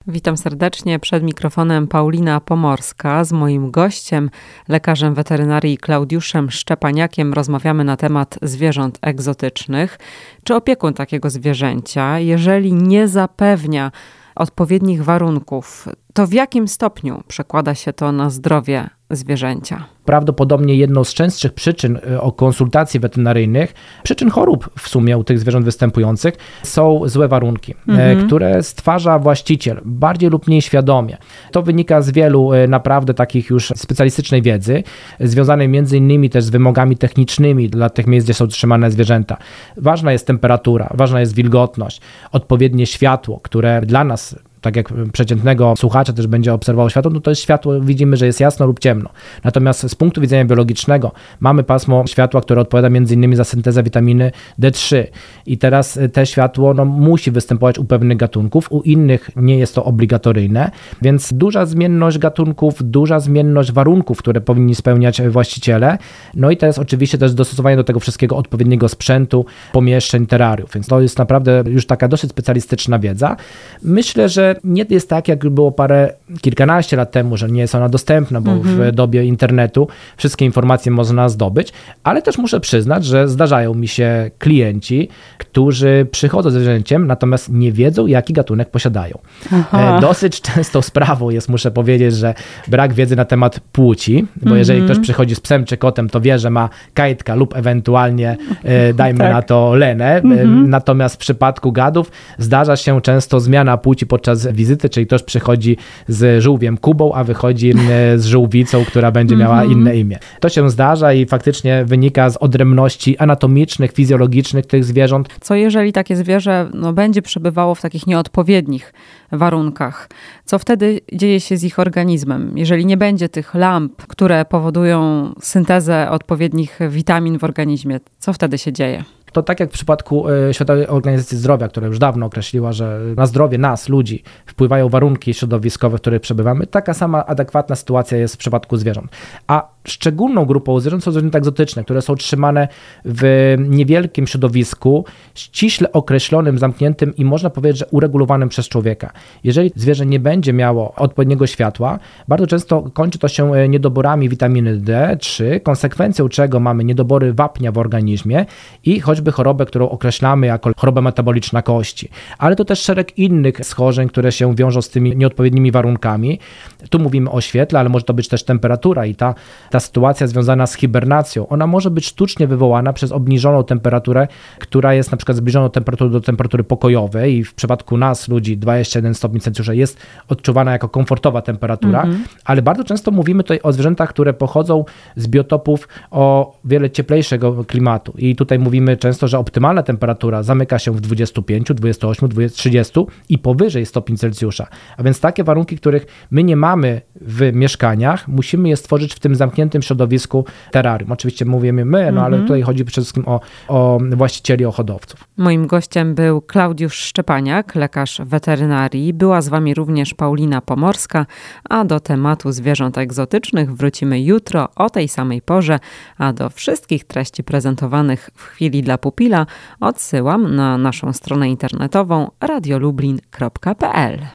Witam serdecznie. Przed mikrofonem Paulina Pomorska. Z moim gościem, lekarzem weterynarii Klaudiuszem Szczepaniakiem rozmawiamy na temat zwierząt egzotycznych. Czy opiekun takiego zwierzęcia, jeżeli nie zapewnia odpowiednich warunków, to w jakim stopniu przekłada się to na zdrowie zwierzęcia? Prawdopodobnie jedną z częstszych przyczyn o konsultacji weterynaryjnych, przyczyn chorób w sumie u tych zwierząt występujących, są złe warunki, które stwarza właściciel bardziej lub mniej świadomie. To wynika z wielu naprawdę takich już specjalistycznej wiedzy, związanej między innymi też z wymogami technicznymi dla tych miejsc, gdzie są trzymane zwierzęta. Ważna jest temperatura, ważna jest wilgotność, odpowiednie światło, które dla nas, tak jak przeciętnego słuchacza też będzie obserwował światło, no to jest światło, widzimy, że jest jasno lub ciemno. Natomiast z punktu widzenia biologicznego mamy pasmo światła, które odpowiada m.in. za syntezę witaminy D3 i teraz te światło musi występować u pewnych gatunków, u innych nie jest to obligatoryjne, więc duża zmienność gatunków, duża zmienność warunków, które powinni spełniać właściciele, no i to jest oczywiście też dostosowanie do tego wszystkiego odpowiedniego sprzętu, pomieszczeń, terrariów, więc to jest naprawdę już taka dosyć specjalistyczna wiedza. Myślę, że nie jest tak, jak było kilkanaście lat temu, że nie jest ona dostępna, bo w dobie internetu wszystkie informacje można zdobyć, ale też muszę przyznać, że zdarzają mi się klienci, którzy przychodzą ze zwierzęciem, natomiast nie wiedzą, jaki gatunek posiadają. Dosyć częstą sprawą jest, muszę powiedzieć, że brak wiedzy na temat płci, bo jeżeli ktoś przychodzi z psem czy kotem, to wie, że ma kajtka lub ewentualnie dajmy na to lenę, natomiast w przypadku gadów zdarza się często zmiana płci podczas wizyty, czyli ktoś przychodzi z żółwiem Kubą, a wychodzi z żółwicą, która będzie miała inne imię. To się zdarza i faktycznie wynika z odrębności anatomicznych, fizjologicznych tych zwierząt. Co jeżeli takie zwierzę będzie przebywało w takich nieodpowiednich warunkach? Co wtedy dzieje się z ich organizmem? Jeżeli nie będzie tych lamp, które powodują syntezę odpowiednich witamin w organizmie, co wtedy się dzieje? To tak jak w przypadku Światowej Organizacji Zdrowia, która już dawno określiła, że na zdrowie nas, ludzi, wpływają warunki środowiskowe, w których przebywamy, taka sama adekwatna sytuacja jest w przypadku zwierząt. A szczególną grupą zwierząt są zwierzęta egzotyczne, które są trzymane w niewielkim środowisku, ściśle określonym, zamkniętym i można powiedzieć, że uregulowanym przez człowieka. Jeżeli zwierzę nie będzie miało odpowiedniego światła, bardzo często kończy to się niedoborami witaminy D3, konsekwencją czego mamy niedobory wapnia w organizmie i choćby chorobę, którą określamy jako chorobę metaboliczna kości. Ale to też szereg innych schorzeń, które się wiążą z tymi nieodpowiednimi warunkami. Tu mówimy o świetle, ale może to być też temperatura i ta sytuacja związana z hibernacją, ona może być sztucznie wywołana przez obniżoną temperaturę, która jest na przykład zbliżoną temperaturą do temperatury pokojowej i w przypadku nas, ludzi, 21 stopni Celsjusza jest odczuwana jako komfortowa temperatura, ale bardzo często mówimy tutaj o zwierzętach, które pochodzą z biotopów o wiele cieplejszego klimatu i tutaj mówimy często, że optymalna temperatura zamyka się w 25, 28, 30 i powyżej stopni Celsjusza. A więc takie warunki, których my nie mamy w mieszkaniach, musimy je stworzyć w tym zamkniętym środowisku terrarium. Oczywiście mówimy my, ale tutaj chodzi przede wszystkim o właścicieli, o hodowców. Moim gościem był Klaudiusz Szczepaniak, lekarz weterynarii. Była z wami również Paulina Pomorska, a do tematu zwierząt egzotycznych wrócimy jutro o tej samej porze, a do wszystkich treści prezentowanych w Chwili dla Pupila odsyłam na naszą stronę internetową radiolublin.pl.